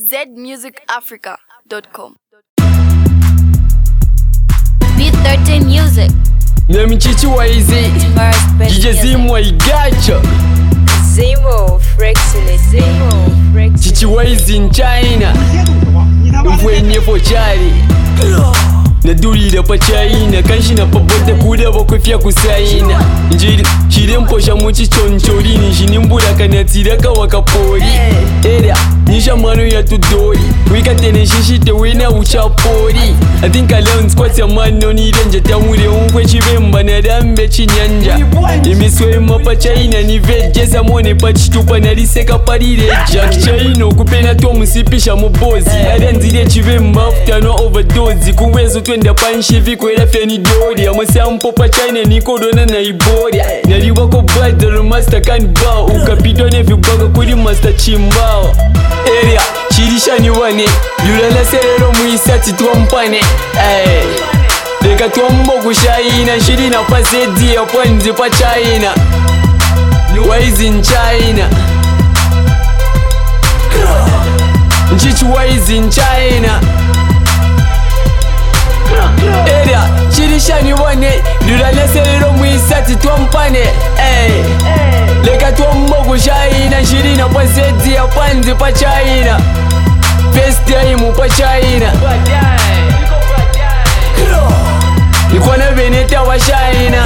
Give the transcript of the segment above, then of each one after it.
zmusicafrica.com. B13 Music. Nyamichichi wa izi DJ Zimo igacho Zimo Frexile Zimo Chichi wa izi in China Mfwenye for Charlie Nadurira pa China Kanshina pa bote kuda bakofya kusaina Njiri chiremposha muchi chonchorini Shinimbura kanatira kawakapori Era nisha mano ya tudori Wika tene shishite wena uchapori I think I learned squats ya mano ni renja Tamure unkwe chibemba na rambe chinyanja Imiswe mapa China ni vejeza mwone pa chitupa nariseka parireja Kichaino kupena tuwa musipisha mubozi Arenzire chibemba after no overdose Kuwezo twenda panshivi kwela feni dori Amasampo pa China niko dona na iboria Nariwa ko badal master kanbao Ukapito nevyubaga kuri master chimbao Area chirisha ni wane Yulala serero muisati tuwa mpane Deka tuwa mbogu shaina Shirina pa zedi ya panzi pa China Wise in China Nchichi wise in China Area chirisha ni wane Yulala serero muisati tuwa mpane Deka tuwa mbogu shaina Shirina pa zedi ya panzi pa China First time pa China Niko na veneta wa China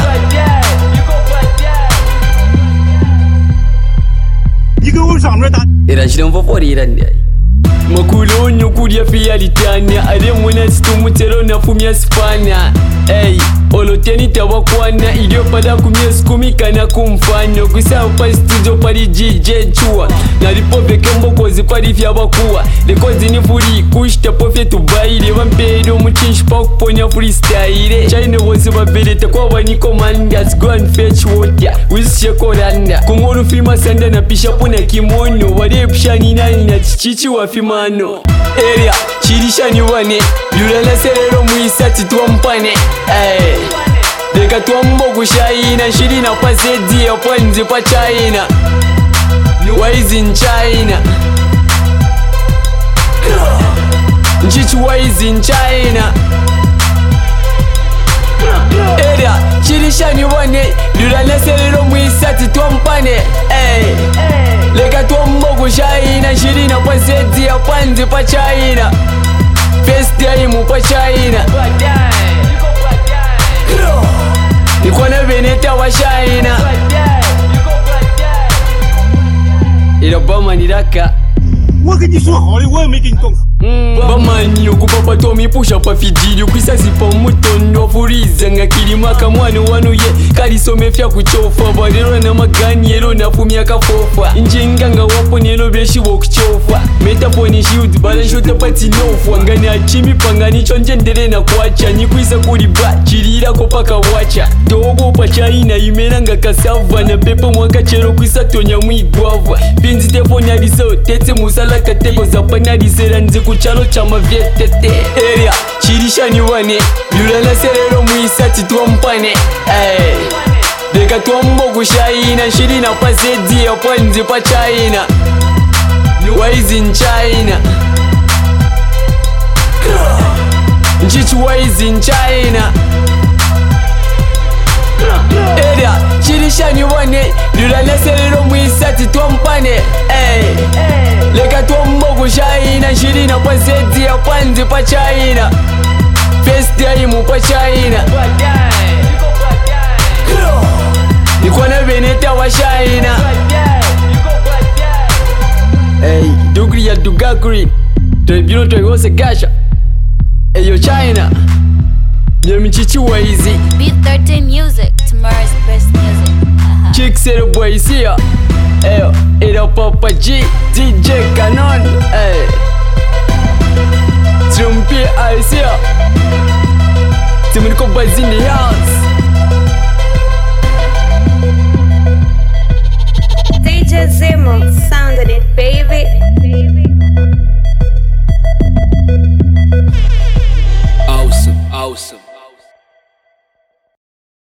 Era shirin fofori iran dai Makulo nyukuria fiya litania Are mwana situmutero na fumia spana Oloteni tabakwana Ilio pada kumia skumika na kumfanya Kusa pa studio pari DJ chua Nalipo veke mbokozi pari fya bakuwa Lekozi ni furi kushta pofye tubaile Wampedo muchinshi pa kuponya freestyle China wose babeleta kwa wani commanders Go and fetch water Wisi shekoranda Kungonu fima sanda na pisha puna kimono Wade pishani nani na chichichi wa fimano Area chirisha ni wane Yulala serero muisati tuwa mpane Deka tuwa mbogu shaina Shirina pa zedi ya panzi pa China Wise in China Nchichi wise in China Area chirisha ni wane Yulala serero muisati tuwa mpane Deka tuwa mbogu shaina Shirina pa zedi ya panzi pa China First time pa China Niko na veneta wa China Ila bama niraka Bamani okupapa tomi pusha pa fidili Ukwisasi pa mutono furiza nga kilimaka mwana wanu ye Kalisome fya kuchofa Barero na magani ero na fumia kafofa Injenga nga wapo nelo beshi wokuchofa Metaponi shield balanshota pati nofu Angani achimi pangani chonjendere na kuacha Nikwisa kuriba chirira kopaka wacha Dogo pa China imena nga kasava Na pepo mwaka chero kwisa tonya mwigwava Pinzi tefoni aliso tete musala kateko Zapana lisera nze kuchalo chama vietete Area chirisha ni wane Yulala serero muisati tuwa mpane Deka tuwa mbogu shaina Shirina pa zedi ya panzi pa China Wise in China Nchichi wise in China Area chirisha ni wane Yulala serero muisati tuwa mpane Deka tuwa mbogu shaina Shirina pa zedi ya panzi pa China First time pa China Niko na veneta wa China Dugri ya Dugagri Trebino toiwose gasha Eyo China Nyamichichi wa izi B13 Music, tomorrow's best music. Chicksero boys here Era Papa G DJ Canon Trumpy Ice here Timuniko Buzz in the house